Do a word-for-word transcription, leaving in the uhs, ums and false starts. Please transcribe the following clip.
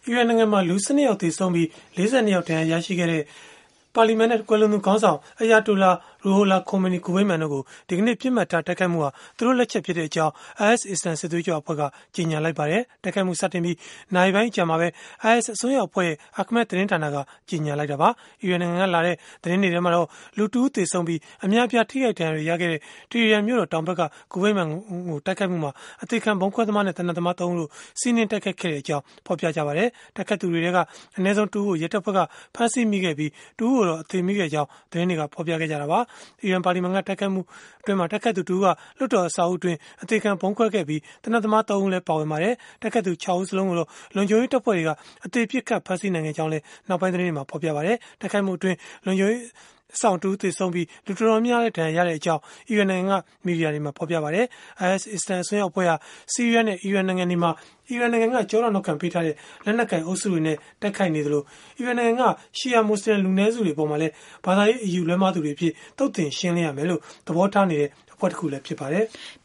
အီရန်နိုင်ငံမှာလူစနစ်ယောက်သေဆုံးပြီးလေးဆယ်နှစ်ယောက်တန်းရရှိခဲ့တဲ့ပါလီမန်နဲ့ကွယ်လွန်သူခေါင်းဆောင်အယာတိုလာရူဟိုလာခိုမနီကူဝိမန်တို့ကိုဒီကနေ့ပြစ်မှတ်ထားတိုက်ခိုက်မှုဟာသူတို့လက်ချက်ဖြစ်တဲ့အကြောင်း အိုင်အက်စ် အစ္စလာမ်စစ်သွေးကြွအဖွဲ့ကကြေညာလိုက်ပါတယ်။တိုက်ခိုက်မှုစတင်ပြီးနိုင်ပိုင်းကြာမှာပဲ အိုင်အက်စ် အစွန်းရောက်အဖွဲ့ရဲ့အာခမက်သတင်းဌာနကကြေညာလိုက်တာပါ။အီရန်နိုင်ငံကလာတဲ့သတင်းတွေထဲမှာတော့လူတဦးသေဆုံးပြီးအများအပြားထိခိုက်ဒဏ်ရာရခဲ့တဲ့တီရီယန်မြို့တော်တောင်ဘက်ကကူဝိမန်ကိုတိုက်ခိုက်မှုမှာအသေးခံဘုံခွဲသမားနဲ့တနက်သမားသုံးဦးတို့စီးနင်းတိုက်ခိုက်ခဲ့တဲ့အကြောင်းဖော်ပြကြပါတယ်။တိုက်ခိုက်သူတွေကအနည်းဆုံးတဦးကိုရဲတပ်ဖွဲ့ကဖမ်းဆီးမိခဲ့ပြီးတဦးကိုတော့အသေးမိခဲ့ကြောင်းသတင်းတွေကဖော်ပြခဲ့ကြတာပါ။အီရန်ပါလီမန်ကတိုက်ခိုက်မှုအတွင်းမှာတိုက်ခိုက်သူတဦးကလွှတ်တော်အဆောက်အဦအတွင်းအသေးခံဘုံခွဲခဲ့ပြီးတနက်သမားသုံးဦးလည်းပါဝင်ပါတယ်။တိုက်ခိုက်သူခြောက်ဦးစလုံးကိုတော့လုံခြုံရေးတပ်ဖွဲ့တွေကအသေးပစ်ခတ်ဖမ်းဆီးနိုင်ခဲ့ကြောင်းလည်းနောက်ပိုင်းသတင်းတွေမှာဖော်ပြပါတယ်။တိုက်ခိုက်မှုအတွင်းလုံခြုံရေးအဆောင်တူသေဆုံးပြီးလူတော်တော်များများဒဏ်ရာရတဲ့အကြောင်းအီရန်နိုင်ငံကမီဒီယာတွေမှာဖော်ပြပါတယ်။ အိုင်အက်စ် အစ္စလာမ်အစွန်းရောက်အဖွဲ့ဟာဆီးရီးယားနဲ့အီရန်နိုင်ငံတွေမှာအီရန်နိုင်ငံကကြောတော်နောက်ခံပေးထားတဲ့လက်နက်ကိုင်အုပ်စုတွေနဲ့တိုက်ခိုက်နေသလိုအီရန်နိုင်ငံကရှီယာမွတ်စလင်လူနည်းစုတွေပေါ်မှာလည်းဘာသာရေးအယူလွဲမှားသူတွေဖြစ်တုတ်တင်ရှင်းလင်းရမယ်လို့သဘောထားနေတဲ့အဖွဲ့တစ်ခုလည်းဖြစ်ပါတယ်။